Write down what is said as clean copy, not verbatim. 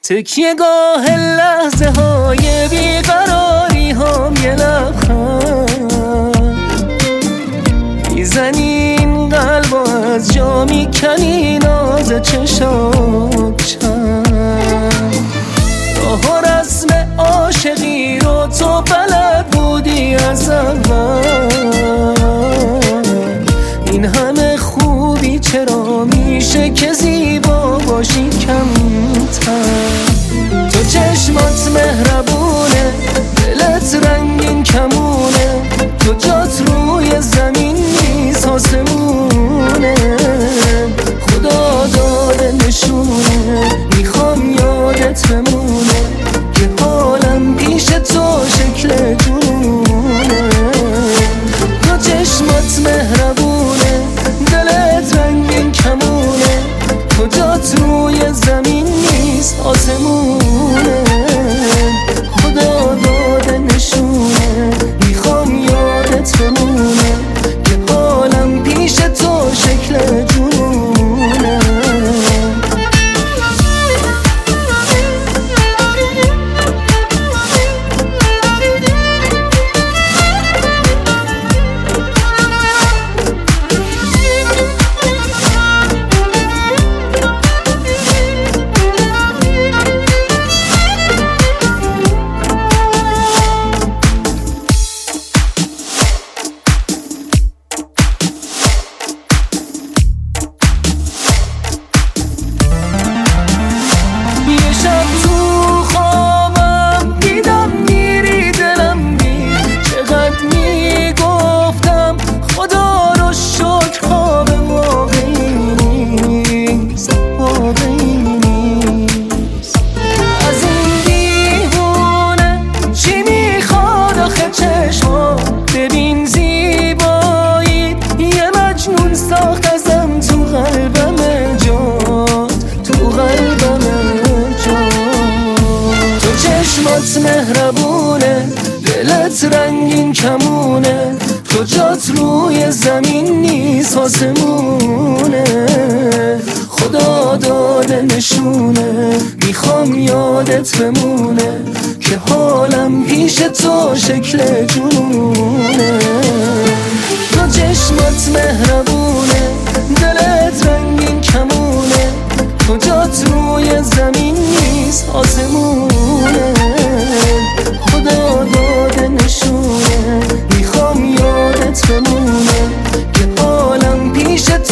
تکیهگاه لحظه های بیقراری هم یه لبخند میزنی این قلب از جا میکنی ناز چشات چند راه و رسم عاشقی رو تو بلد بودی از اول این همه خوبی چرا میشه که زیبا باشی کمتر تو چشمات مهربونه دلت رنگین کمونه تو جات روی زمین نیست آسمونه خدا داده نشونه میخوام یادت بمونه که حالم پیش تو شکل جنونه تو چشمات مهربونه دلت رنگین کمونه تو جات روی زمین نیست آسمونه خدا داده نشونه میخوام یادت بمونه که حالم پیش تو شکل جنونه ببین زیبایی یه مجنون ساخت ازم تو قلبم جات تو قلبم جات تو چشمات مهربونه دلت رنگین کمونه تو جات روی زمین نیست آسمونه خدا داده نشونه میخوام یادت بمونه که حالم پیش تو شکل جنونه تو چشمات مهربونه دلت رنگین کمونه تو جات روی زمین نیست آسمونه خدا داده نشونه میخوام یادت بمونه که حالم پیش تو